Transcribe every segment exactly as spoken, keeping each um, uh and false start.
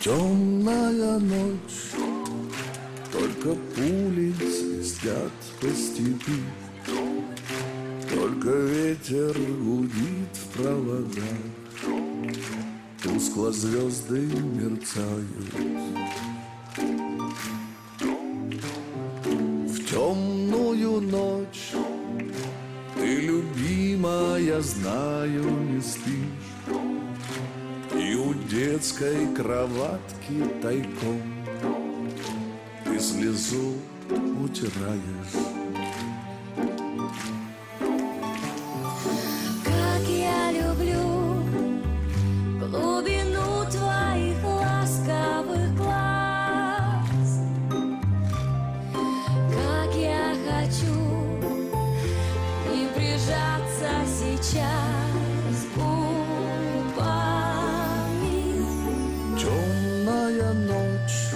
Темная ночь, только пули свистят по степи, только ветер гудит в проводах, тускло звезды мерцают. В темную ночь ты, любимая, знаю, не спишь, и у детской кроватки тайком ты слезу утираешь. Как я люблю глубину твоих ласковых глаз, как я хочу и прижаться сейчас губами. Темная ночь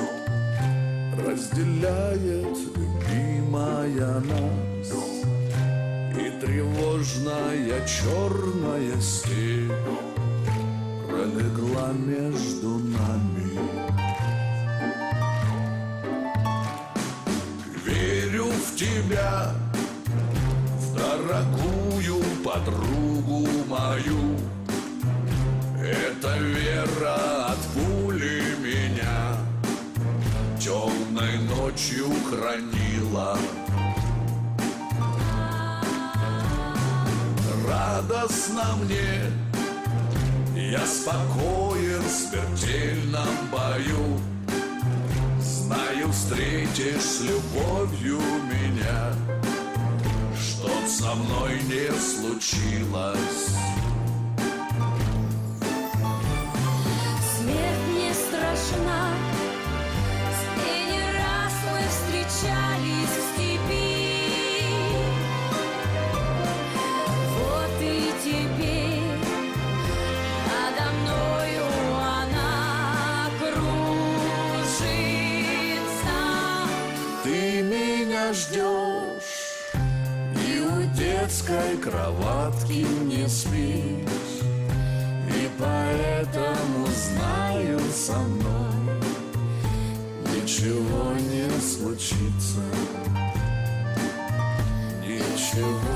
разделяет, любимая, нас, и тревожная черная степь пролегла между нами. Верю в тебя, в дорогую подругу мою. Эта вера от пули меня темной ночью хранила. Радостно мне, я спокоен в смертельном бою. Знаю, встретишь с любовью меня, чтоб со мной не случилось. Смерть не страшна, с ней не раз мы встречались в степи. Вот и теперь надо мною она кружится. Ты меня ждешь, и у детской кроватки не спишь, и поэтому знаю, со мной ничего не случится, ничего.